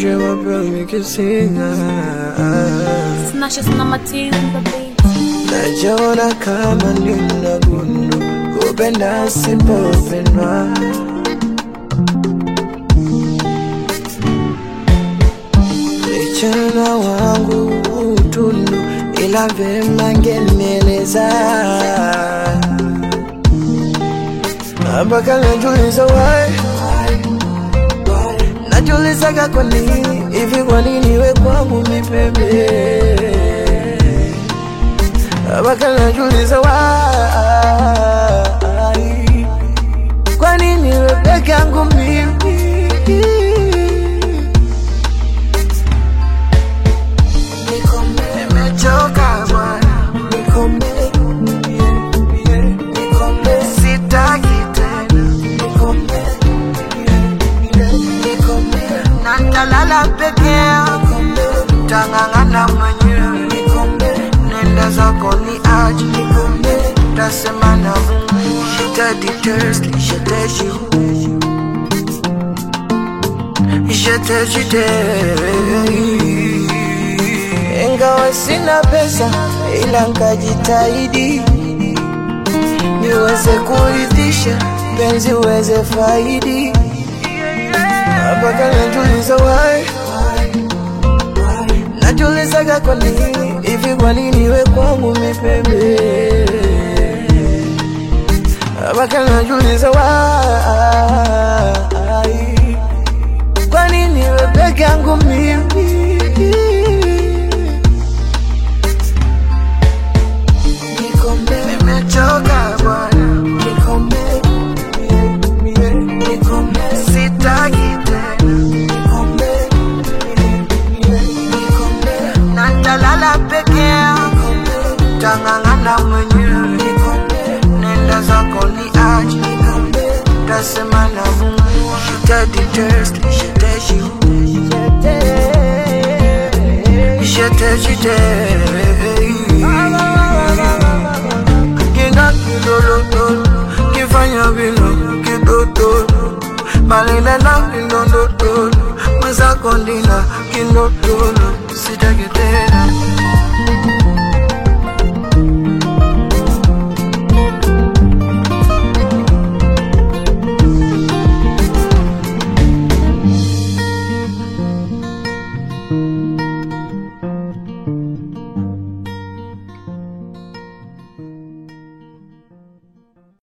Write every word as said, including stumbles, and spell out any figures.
je m'appelle Mikisina. Snatches na Martin on the beat. Najiona kama nina gundu, kupenda sipopendwa. Mchana wangu utundu, ila vema ngenieleza. Mpaka najuliza why, najulizaga kwa nini, hivi kwa nini we kwangu mipembe. Mpaka najuliza why, kwa nini we peke yangu mimi. Nimechoka bwana, nikome, nikome, sitaki tena, nikome, nikome, natalala peke yangu, tangangana mwenyewe, nikome, nenda zako ni aje, nikome, tasema na Mungu, shitadi thirsty, shitaji shitaji ingawa sina pesa ila nkajitahidi niweze kuridhisha penzi uweze faidi. Mpaka najuliza why, najulizaga kwa nini, hivi kwa nini we kwangu mipembe. Mpaka najuliza why, kwa nini we peke yangu mimi. Nimechoka bwana, nikome, nikome, sitaki tena, nikome, nikome, natalala peke yangu, tangangana mwenyewe, nikome, nenda zako ni aje, nikome, tasema na Mungu, shitadi thirsty, shitaji shitaji shitaji kifanya vino kidoto malina na vino ndoto mweza kondina kindoto sitakete.